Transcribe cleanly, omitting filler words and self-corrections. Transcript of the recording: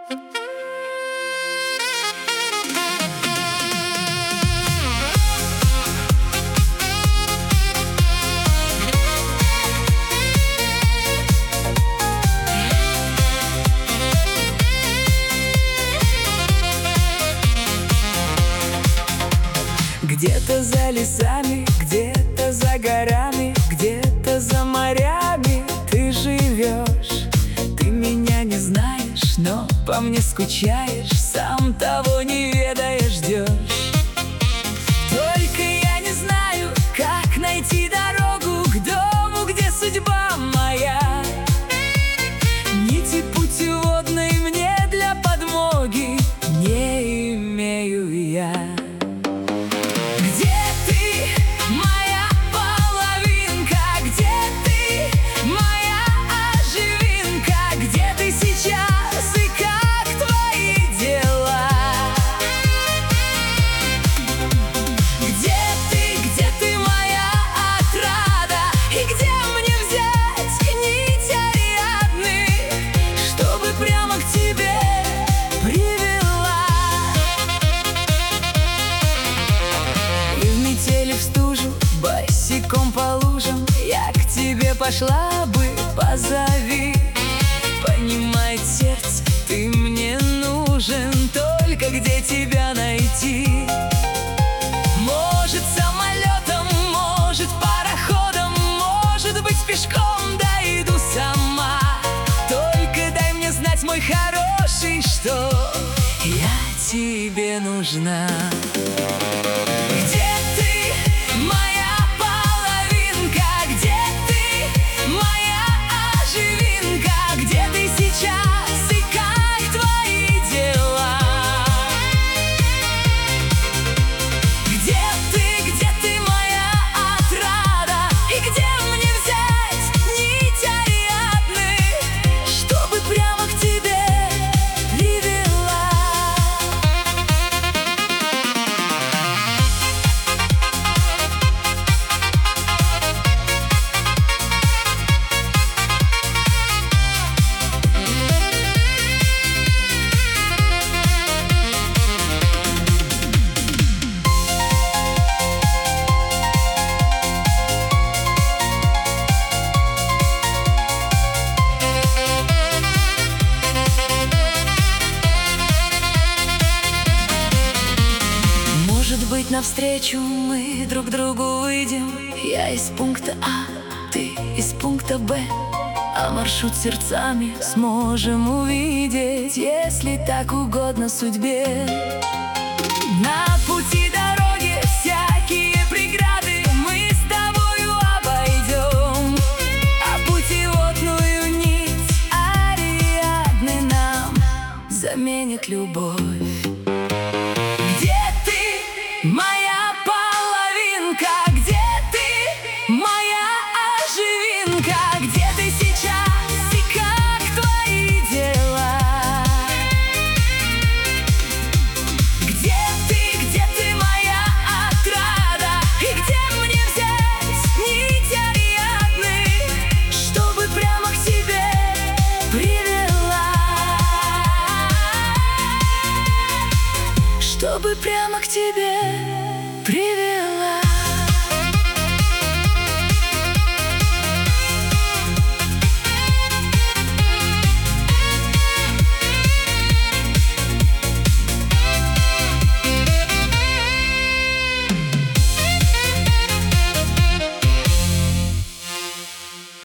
Где-то за лесами, где-то за горами, где-то за морями ты живешь. Ты меня не знаешь, но по мне скучаешь, сам того не ведая ждешь. Только я не знаю, как найти дорогу к дому, где судьба моя. Нити путеводной мне для подмоги не имею я. Босиком по лужам я к тебе пошла бы, позови. Понимает сердце, ты мне нужен, только где тебя найти? Может, самолетом, может, пароходом, может быть, пешком дойду сама. Только дай мне знать, мой хороший, что я тебе нужна. Быть навстречу мы друг другу выйдем. Я из пункта А, ты из пункта Б, а маршрут сердцами сможем увидеть, если так угодно судьбе. На пути дороги всякие преграды мы с тобою обойдем, а путеводную нить Ариадны нам заменит любовь. Моя половинка, где ты, моя оживинка? Где ты сейчас и как твои дела? Где ты, моя отрада? И где мне взять нить Ариадны, чтобы прямо к тебе привела? Чтобы прямо к тебе привет.